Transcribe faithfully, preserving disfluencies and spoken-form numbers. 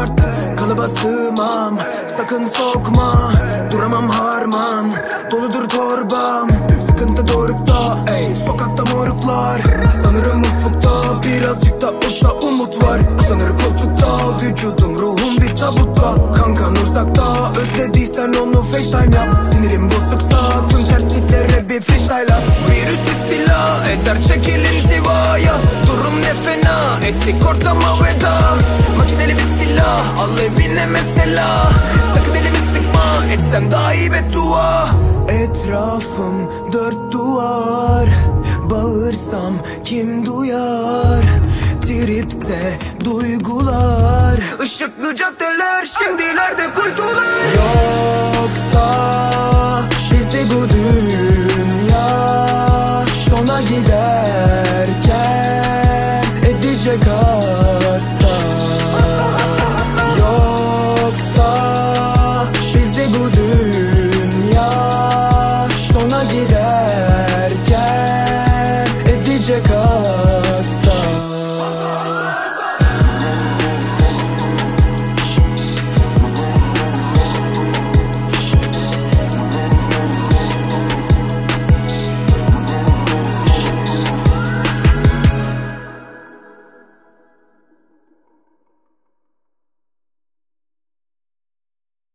artık, kalıba sığmam. Sakın sokma, duramam harman. Doludur torbam, sıkıntı dorukta, ey sokakta moruklar. Sanırım ufukta birazcık da olsa umut var. Sanır koltukta, vücudum ruhum bir tabutta. Kankan uzakta, özlediysen onu FaceTime yap. Sinirim bozuksa tüm tersliklere bir freestyle at. Virüs istila eder çekilin zivaya. Durum ne fena, ettik ortama veda. Makineli bir silah, al evine mesela. Sakın elimi sıkma, etsem daha iyi beddua. Etrafım dört duvar, bağırsam kim duyar? Tripte duygular, ışıklı caddeler şimdilerde kuytular. Yoksa bizi bu dünya sona gider.